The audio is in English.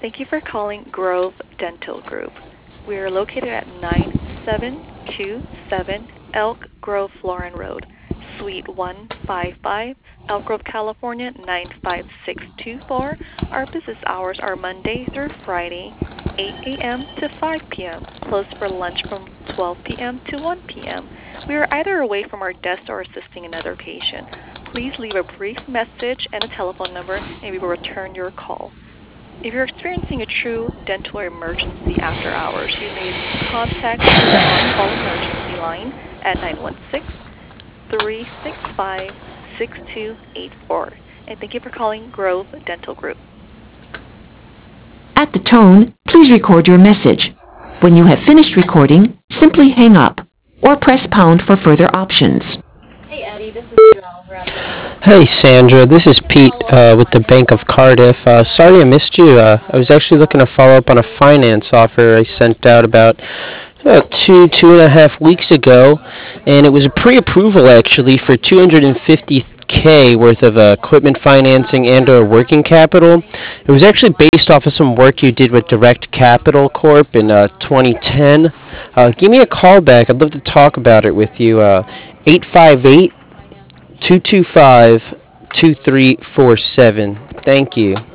Thank you for calling Grove Dental Group. We are located at 9727 Elk Grove Florin Road, Suite 155, Elk Grove, California 95624. Our business hours are Monday through Friday, 8 a.m. to 5 p.m., closed for lunch from 12 p.m. to 1 p.m. We are either away from our desk or assisting another patient. Please leave a brief message and a telephone number, and we will return your call. If you're experiencing a true dental emergency after hours, you may contact the on-call emergency line at 916-365-6284. And thank you for calling Grove Dental Group. At the tone, please record your message. When you have finished recording, simply hang up or press pound for further options. Hey Eddie, this is Joe. Hey Sandra, this is Pete with the Bank of Cardiff. Sorry I missed you. I was actually looking to follow up on a finance offer I sent out about 2.5 weeks ago, and it was a pre-approval actually for 250K worth of equipment financing and or working capital. It was actually based off of some work you did with Direct Capital Corp in 2010. Give me a call back. I'd love to talk about it with you. 858 225 2347. Thank you.